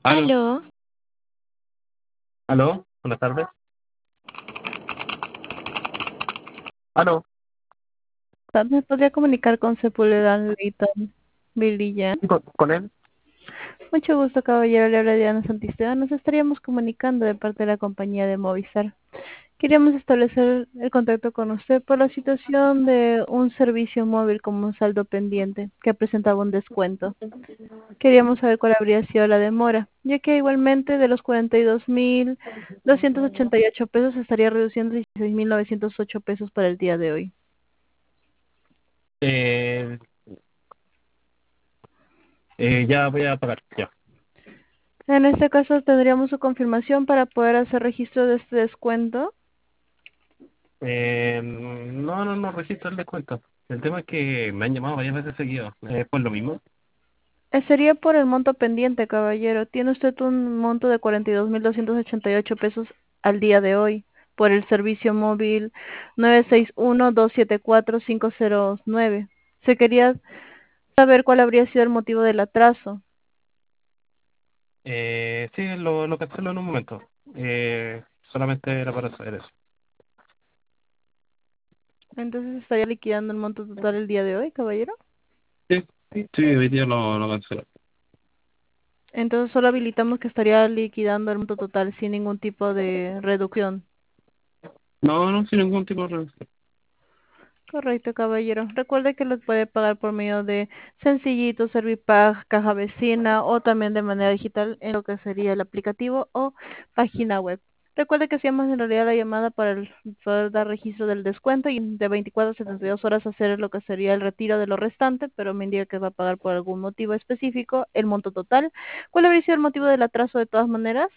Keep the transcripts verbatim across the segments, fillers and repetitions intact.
Aló, Aló, aló, buenas tardes. Aló, ¿me podría comunicar con Sepúlveda Leighton Vililla? ¿sí, con, con él? Mucho gusto, caballero. Le habla Diana Santisteban. Nos estaríamos comunicando de parte de la compañía de Movistar. Queríamos establecer el contacto con usted por la situación de un servicio móvil como un saldo pendiente que presentaba un descuento. Queríamos saber cuál habría sido la demora, ya que igualmente de los cuarenta y dos mil doscientos ochenta y ocho pesos estaría reduciendo dieciséis mil novecientos ocho pesos para el día de hoy. Eh, eh, ya voy a pagar, ya. En este caso tendríamos su confirmación para poder hacer registro de este descuento. Eh, no, no, no registro el descuento. El tema es que me han llamado varias veces seguido. Eh, pues lo mismo. Eh, sería por el monto pendiente, caballero. Tiene usted un monto de cuarenta y dos mil doscientos ochenta y ocho pesos al día de hoy por el servicio móvil nueve seis uno, dos siete cuatro, cinco cero nueve. Se quería saber cuál habría sido el motivo del atraso. Eh, sí, lo, lo cancelo en un momento. Eh, solamente era para saber eso. Entonces estaría liquidando el monto total el día de hoy, caballero. Sí, sí, sí, hoy día lo, lo cancelo. Entonces solo habilitamos que estaría liquidando el monto total sin ningún tipo de reducción. No, no, sin ningún tipo de reducción. Correcto, caballero. Recuerde que lo puede pagar por medio de Sencillito, Servipag, Caja Vecina o también de manera digital en lo que sería el aplicativo o página web. Recuerde que hacíamos en realidad la llamada para el- poder dar registro del descuento y de veinticuatro a setenta y dos horas hacer lo que sería el retiro de lo restante, pero me indica que va a pagar por algún motivo específico el monto total. ¿Cuál habría sido el motivo del atraso de todas maneras?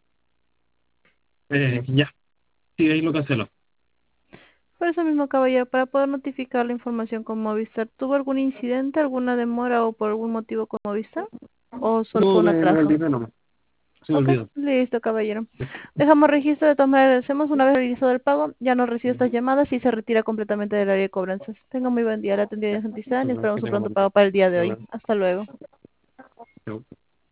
Eh, ya, sí, ahí lo cancelo. Por eso mismo, caballero, para poder notificar la información con Movistar, ¿tuvo algún incidente, alguna demora o por algún motivo con Movistar? ¿O solo fue No, un me, me atraso? olvidé nomás. Se me Ok, olvidó. listo, caballero. Dejamos registro, de todas maneras, hacemos una vez realizado el pago, ya no recibe estas llamadas y se retira completamente del área de cobranzas. Tenga muy buen día, la atendida de Santistán y Que esperamos un tenga pronto bonito. pago para el día de hoy. Igual. Hasta luego. Chau.